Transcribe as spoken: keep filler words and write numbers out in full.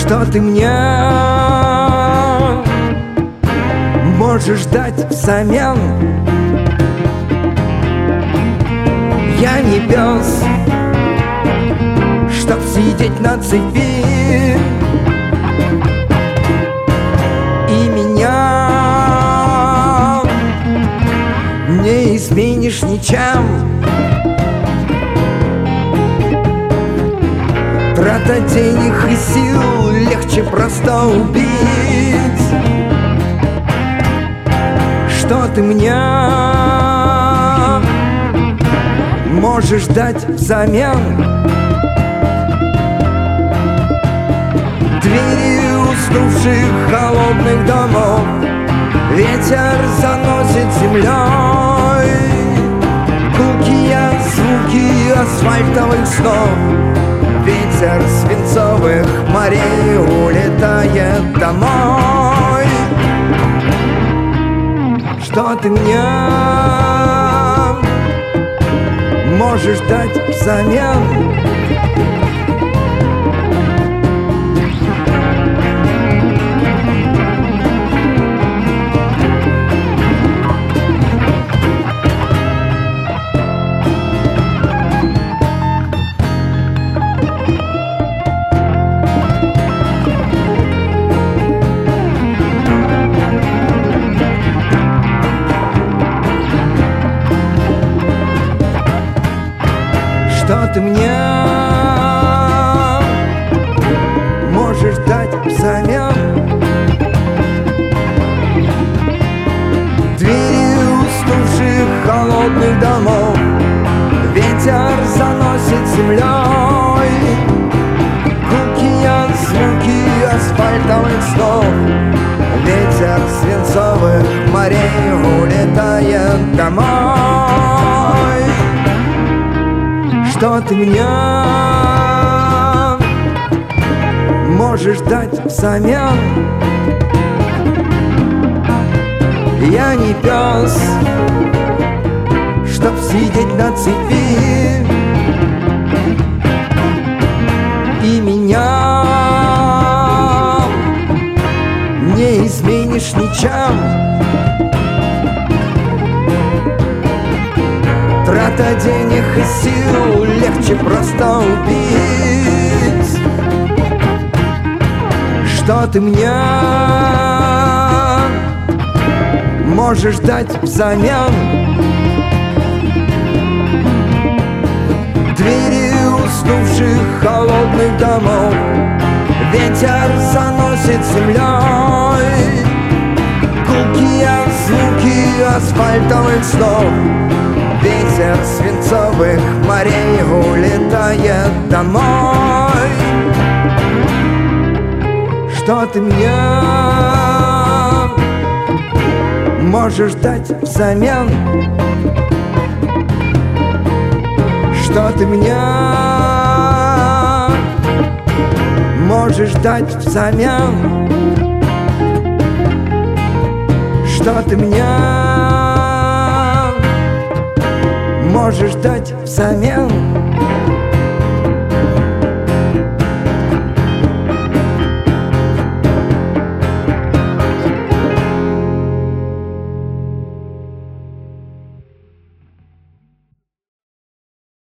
Что ты мне можешь дать взамен? Я не пес, чтоб сидеть на цепи, и меня не изменишь ничем. Трата денег и сил легче просто убить. Что ты мне можешь дать взамен? Двери уснувших холодных домов ветер заносит землей. Гулкие звуки асфальтовых снов, ветер свинцовых морей улетает домой. Что ты мне можешь дать взамен? Что ты мне можешь дать взамен? Двери уснувших холодных домов ветер заносит землей. Гулкие звуки асфальтовых снов, ветер свинцовых морей улетает домой. Что ты мне можешь дать взамен? Я не пес, чтоб сидеть на цепи, и меня не изменишь ничем. Трата денег и сил легче просто убить. Что ты мне можешь дать взамен? Двери уснувших холодных домов ветер заносит землей. Гулкие звуки асфальтовых снов, ветер свинцовых морей улетает домой. Что ты мне можешь дать взамен? Что ты мне можешь дать взамен? Что ты мне можешь дать взамен?